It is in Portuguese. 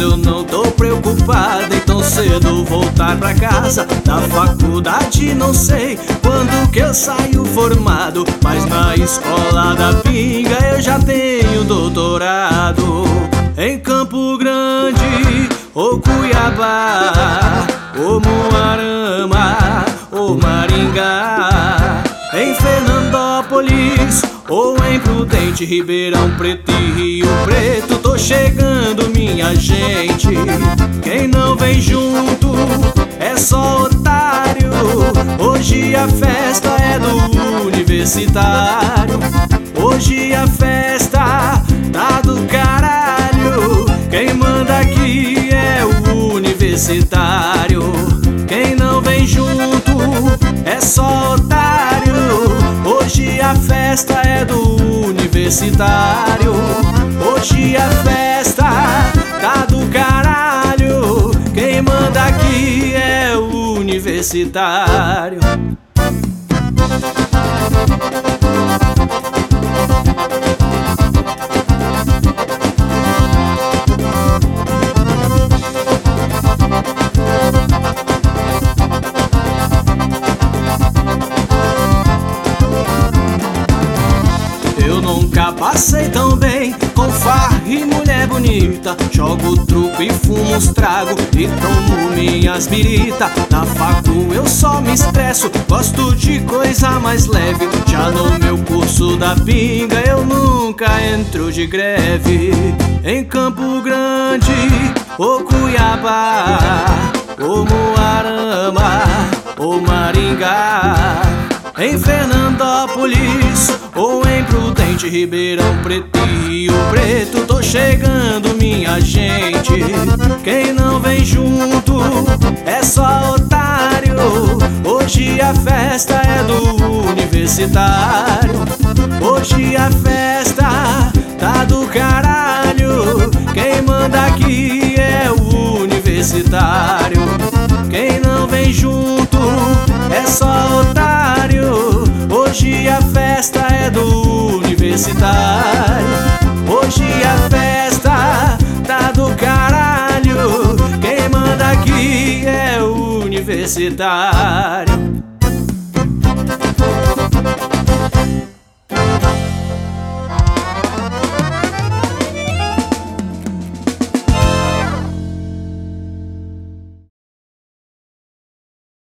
eu não tô preocupado em tão cedo voltar pra casa. Da faculdade não sei quando que eu saio formado, mas na escola da pinga eu já tenho doutorado. Em Campo Grande, ou Cuiabá, ou Moarama, ou Maringá, em Fernandópolis, ou em Prudente, Ribeirão Preto e Rio Preto, tô chegando, minha gente. Quem não vem junto é só otário. Hoje a festa é do universitário. Hoje a festa tá do caralho. Quem manda aqui é o universitário. Quem não vem junto é só otário. Hoje a festa é do universitário. Hoje a festa tá do caralho. Quem manda aqui é o universitário. Eu nunca passei tão bem com farra e mulher bonita. Jogo truco e fumo uns trago e tomo minhas birita. Na facu eu só me estresso, gosto de coisa mais leve. Já no meu curso da pinga eu nunca entro de greve. Em Campo Grande, ou Cuiabá, ou Moarama, ou Maringá, em Fernandópolis, ou em Prudente, Ribeirão Preto e Rio Preto, tô chegando, minha gente. Quem não vem junto é só otário. Hoje a festa é do universitário. Hoje a festa tá do caralho. Quem manda aqui é o universitário. Quem não vem junto é só otário. Hoje a festa é do universitário. Hoje a festa tá do caralho. Quem manda aqui é o universitário.